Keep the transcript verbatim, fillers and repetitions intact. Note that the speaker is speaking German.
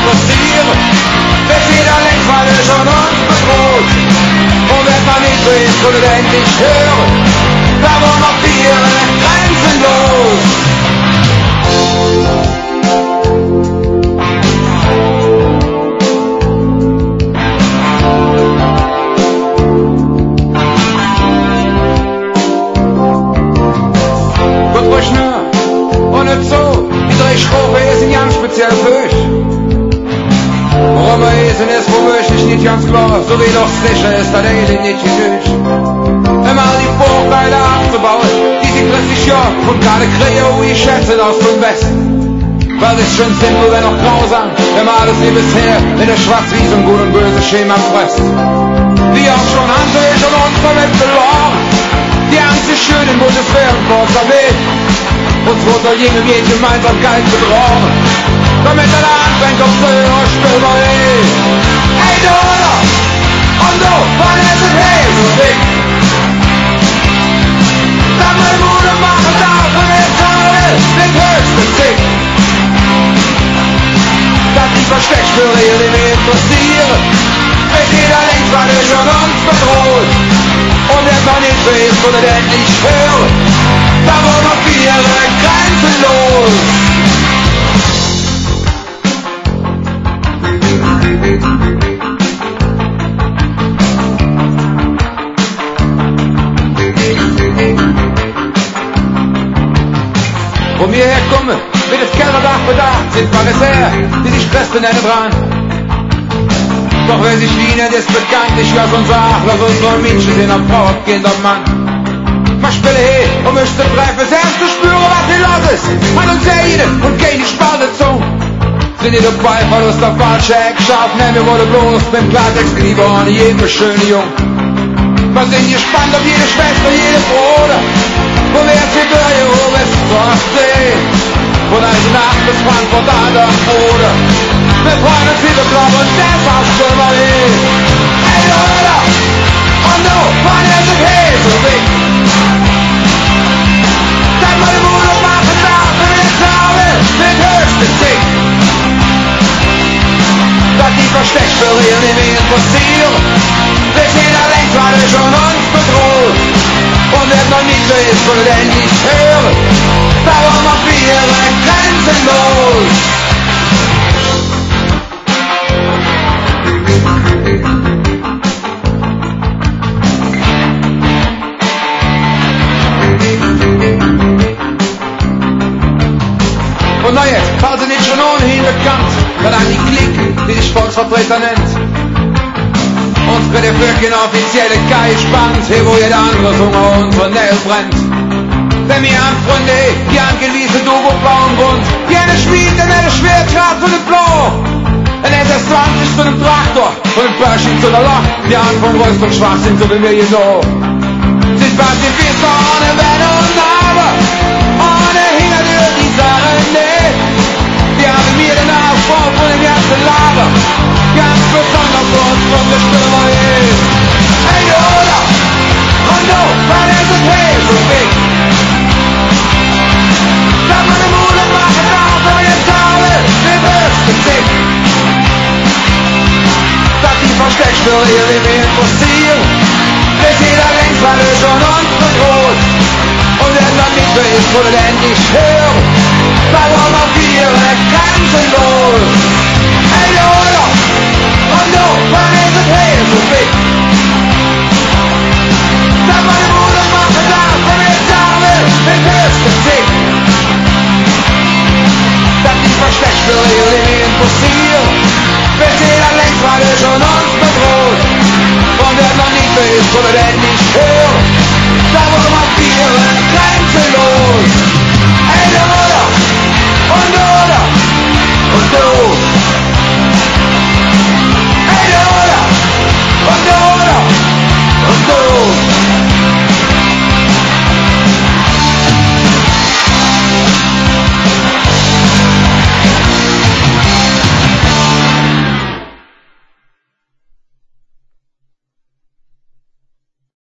interessiert. Bis jeder längst mal schon uns bedroht. Und wenn man nicht weiß, wo du endlich hören, da wo noch wir grenzenlos. Guck ruhig nur, und nicht so, die drei Strophe sind ganz speziell für euch. Warum er ist und ist womöglich nicht ganz klar, so wie doch sicher ist, dass er nicht gedücht. Immer die Vorteile abzubauen, die sie plötzlich ja und gerade kriegen, wie ich schätze aus dem Westen. Weil es schon simpel, wenn auch grausam, wenn man alles wie bisher in der Schwarz-Wies und Gut und Böse Schema presst. Wie auch schon handelt und uns damit verloren, die Angst ist schön in Busches werden vor uns erwähnt. Uns wurde jedem jeden gemeinsam Geist bedrohen. Damit er da anfängt, auf so ihre Stimme hin. Hey, du, oder? Und du, wann ist es hey, so dick? Sag mal, Bruder, mach es auf und jetzt haben wir den höchsten Tick. Dass die Versteckspüre hier den interessieren. Bis jeder längst war der schon uns bedroht. Und wenn man nicht weiß, wo er endlich hört, da wo noch ihre Grenzen los. Wo wir herkommen, wird das Kellerdach bedacht, sind Pharisäer, die sich Christen nennen dran. Doch wer sich ihnen ist bekanntlich, was uns sagt, dass unsere Menschen sind am Frau, Kind und Mann. Man spiele hin und möchte treffen, selbst zu spüren, was hier los ist. Man uns sehen und gehen die Spalte zu. Sind ihr dabei, Verlust auf falsche Eckscharf, nehmen wir wohl bloß mit Klartext lieber an jedem schönen Jung. Wir sind gespannt auf jede Schwester, jede Bruder. Wo wir jetzt hier gleich hoch bis zur Ostsee. Von einer Nacht bis Frankfurt an der Oder. Wir freuen uns wieder drauf und deshalb können wir hin. Hey Leute, und du, wann ist es hey, so dick? Sag mal, Bruder, mach es auf, wenn wir jetzt haben, mit höchsten Tick. Dass die Versteckspüre hier nicht mehr interessieren. Bis jeder längst war der schon uns bedroht. Und wenn man nicht so ist, würde er nicht hören. Darum auf ihre Grenzen los. Und na jetzt, falls ihr nicht schon ohnehin bekannt, dann an die Clique, die sich Volksvertreter nennt. Unsere der Völker offizielle Kai spannt, hier wo jeder andere Hunger unsere Nähe brennt. Denn wir haben Freunde, die angewiesen Dogo bauen Grund, die eine Schmied, in eine Schwertrat zu dem Blau. Ein S S zwanzig zu dem Traktor, von dem Pershing zu der Loch, die Hand von Rüstung schwach sind, so wie wir hier so. Sind Pazifisten ohne Wenn und Aber, ohne Hinger durch die Sache nicht. Die haben mir den Aufbau von dem ganzen Lager, ganz besonders für uns von der Stimme ist. Hey du, oder? Und du, wann ist es hey, so dick? Sag mal den Mut und mach es auf, wenn wir jetzt haben, den höchsten Tick. Dass die Versteckspüre hier wie wir interessieren. Bis jeder längst war der schon uns bedroht. Und wenn man nicht mehr ist, wurde er endlich hören. Darum auf ihre Grenzen los. Hey du, oder? Und du, wann ist es hey, so dick? Sag mal den Mut und mach es auf, wenn wir jetzt haben, den höchsten Tick. Dass die Versteckspüre hier nicht interessieren. Bis jeder längst war der schon uns bedroht. Und wenn man nicht mehr ist, wurde er endlich hören. Darum auf